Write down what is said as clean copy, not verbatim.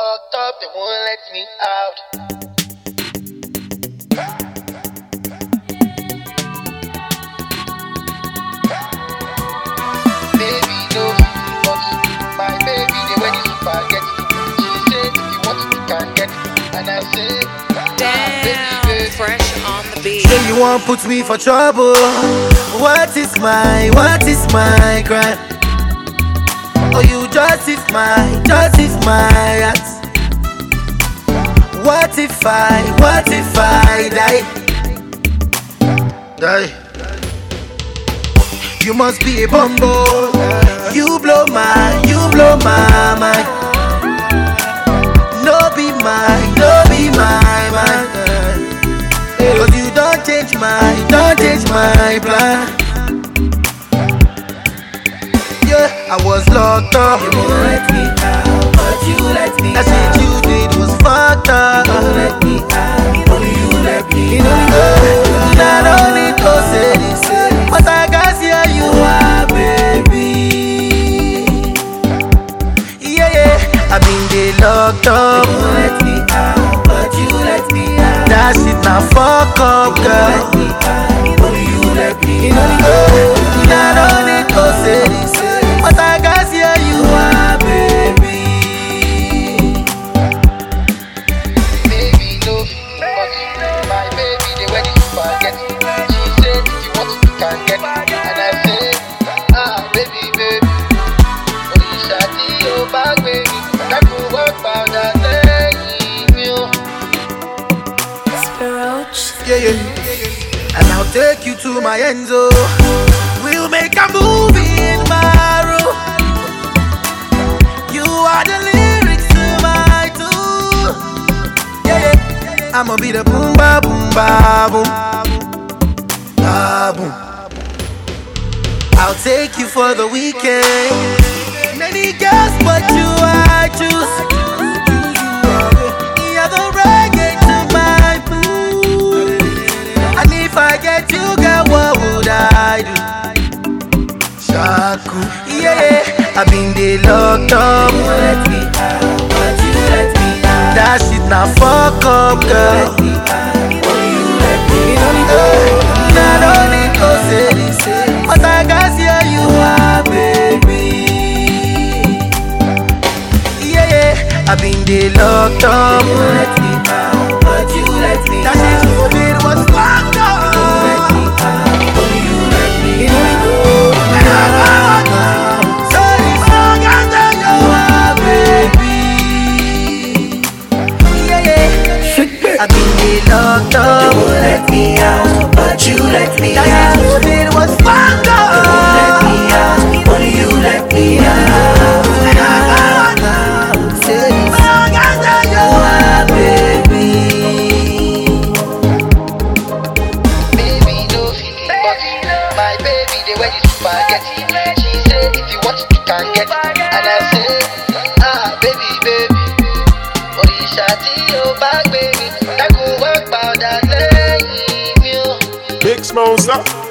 locked up, they won't let me out. Baby, no, but my baby, they ready to forget. She said, if you want it, you can get it. And I said, damn, fresh on the beat. Say you won't put me for trouble. What is my crime? Oh, you justify act. What if I die? You must be a bumbo. You blow my mind. No be my mind. Cause you don't change my plan. Yeah, I was locked up. You won't let me out, but you let me That out. shit you did was fucked up. You won't let me out, only you let me out. Not only to say this, but I got here you are, baby. Yeah, I been they locked up. You won't let me out, but you let me out. That shit now fuck up, girl. Let me out, only you let me out. Not only to say this, but I got here you are, baby. baby, no, but my baby, they ready to forget. She said, if you want it, you can get it. And I said, baby, only shawty, oh, back, baby. That could work about that thing, you. Yeah. And I'll take you to my end zone. We'll make a movie in my room. You are the lyrics to my tune. Yeah. I'ma be the boom ba boom ba boom. Ba boom. I'll take you for the weekend. Many girls, but you I choose. You're the reggae to my mood. And if I get you, girl, what would I do? Shaku, yeah, I been they locked up. You won't let me out, but you let me out. That shit now fuck up, girl. Let me out, only you let me out. Not only to say this, but I got here you are, baby. Yeah, I been they locked up. You won't let me out, but you let me That out. shit you did was fucked up. Let me out, only you let me out. Say this song and then you are, baby. Yeah, I been they locked up. You won't let me out, but you let me That out. shit you did was fucked up. Let me out, only you let me out. Say this song and then you are, baby. Baby, no, but my baby, they ready to forget. She said, if you want it, you can get it. And I said, baby, only shawty, oh, back, baby. That could work about that thing, you. Big Smosa.